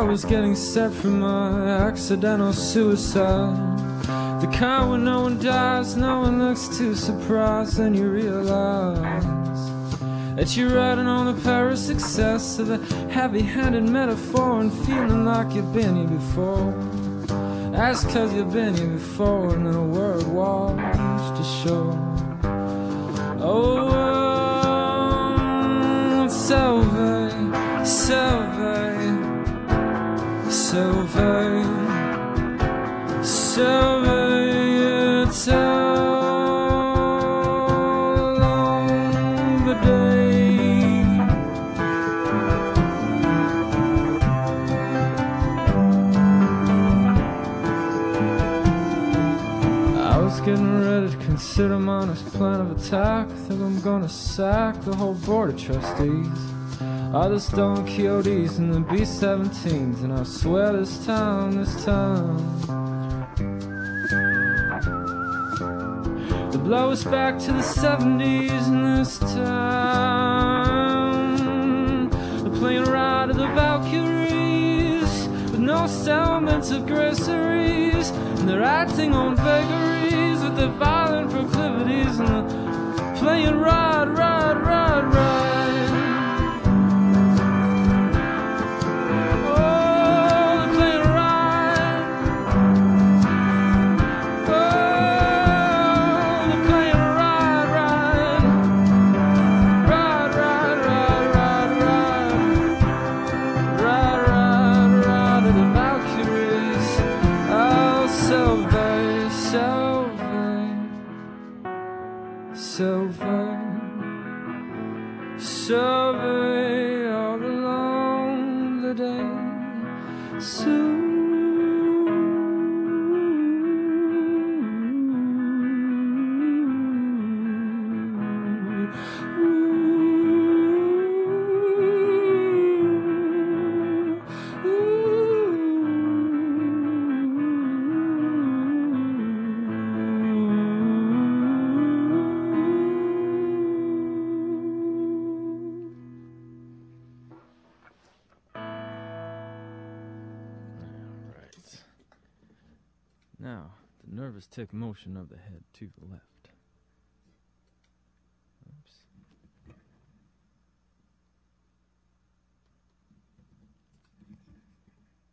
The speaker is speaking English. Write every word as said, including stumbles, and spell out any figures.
was getting set for my accidental suicide, the kind where no one dies, no one looks too surprised. Then you realize that you're riding on the power of success, of a heavy-handed metaphor, and feeling like you've been here before. That's cause you've been here before, and then a word washed ashore. Oh, oh, Sylvie, Sylvie, Sylvie, Sylvie, it's all along the day. I was getting ready to consider my honest plan of attack. I think I'm gonna sack the whole board of trustees, all the Don Quixotes and the B seventeens, and I swear this time, this time the blow us back to the seventies, and this time they're playing Ride of the Valkyries with no settlements of groceries, and they're acting on vagaries with their violent proclivities, and they're playing Ride, Ride, Ride, Ride. Sylvie, Sylvie, all along the day. Soon now, the nervous tick motion of the head to the left.